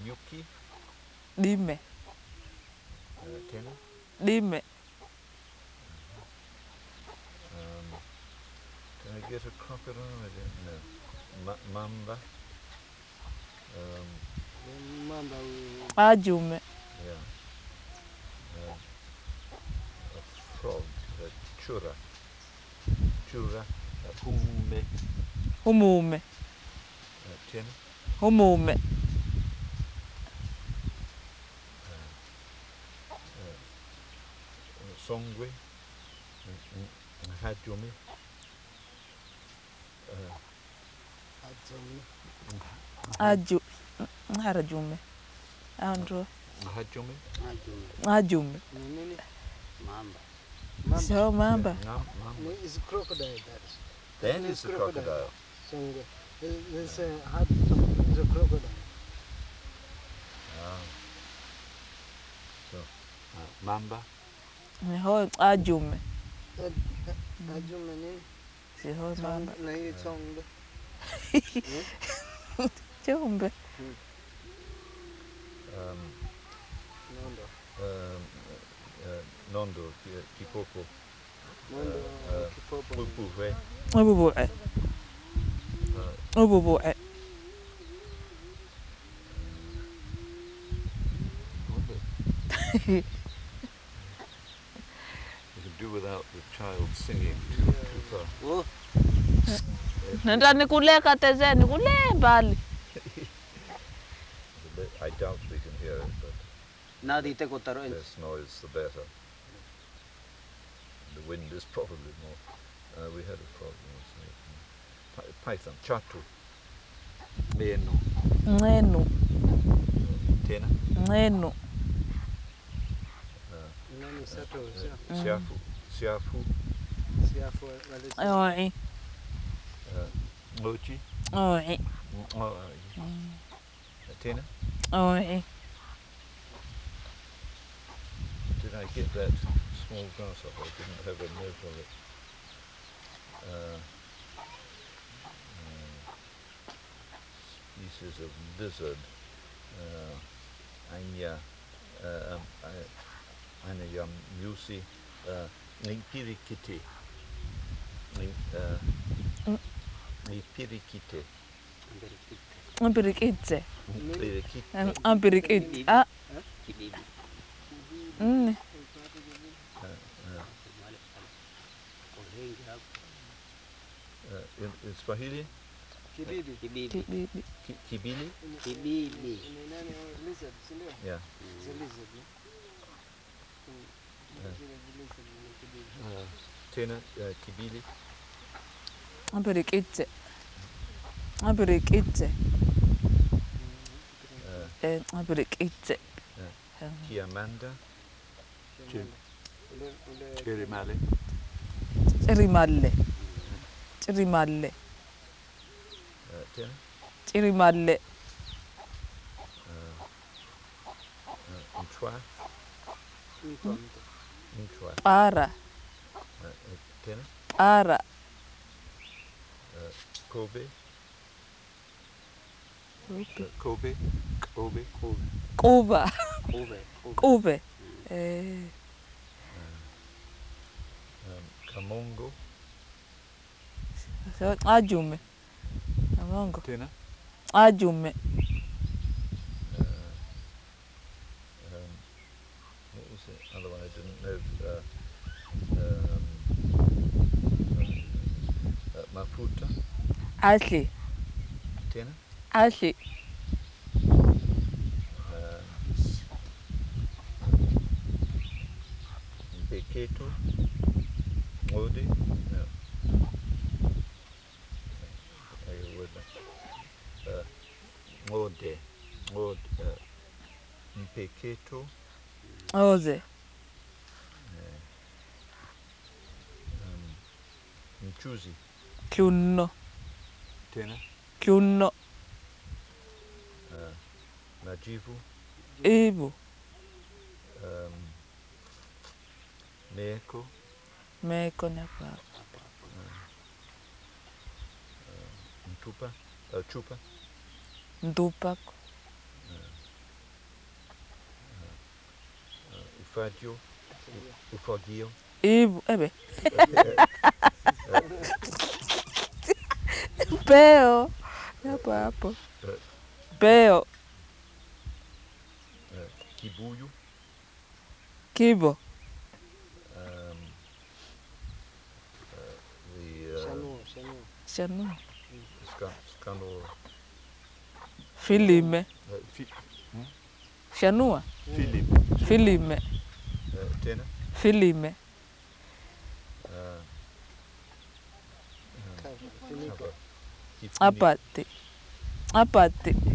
Nyuki. Dime. Tena. Dime. Can I get a crocodile? I don't know. Mamba. Mamba. Ajume. Yeah. A frog. Chura. Chura. Humume. Humume. Tena. Humume. Songwe. Hajume. Harajume. Andro. Hajume. Ajume. Mamba. So mamba. No, it's a crocodile. That is a crocodile. Songwe. There's a crocodile. So, mamba. Ho ajume. Ajume nini? Si ho mamba. Na hiyo chombe. Chombe. Nondo. Kipoko. Nondo. Kipopo. Pupuwe. Obubu'e. Obubu'e. You can do without the child singing too far. Oh. Nenda nikuleka tezeni kule mbali. I doubt we can hear it, but less noise the better. The wind is probably more. We had a frog once. Python. Chatu. Meno. Ngenu. Tena. Ngenu. Siafu. Siafu. Oi. Mochi. Oi. Tena. Oi. Did I get that small grasshopper? I didn't have a note of it. Species of lizard. Anya. Anayam Musi. Nipirikite. Nipirikite. Ambirikitse. Nipirikite. Ambirikit. Ah. In Swahili? Kibibi. Kibibi. Kibili? Kibibi. Lizard, yeah. It's a lizard, Tena, kibili? Ambirikitse. Ambirikitse. Ambirikitse. Kiamanda? Chirimale? Chirimalle. Chirimalle. Tena? Chirimalle. Mchwa? Mchwa. Para. Tena? Para. Kobe? Kobe? Kobe? Kuba. Kube. Kamongo? So ajume. Kamongo. Tena? Ajume. What was the other one I didn't know? Maputa? Ashley. Tena? Ashley. Beketo? Ngode? No. Ngode. Mpeketo? Oze. Mchuzi? Kiuno. Tena? Kiuno. Majivu? Ibu. Meeko? Meko na papa. Mtupa? Chupa? Ndupako. ufagio, ufagio, hivyo peo hapo peo kibuyu, kibo Shanua. shanu scandal, filime shanua filime tena, filime Funika. cover, apate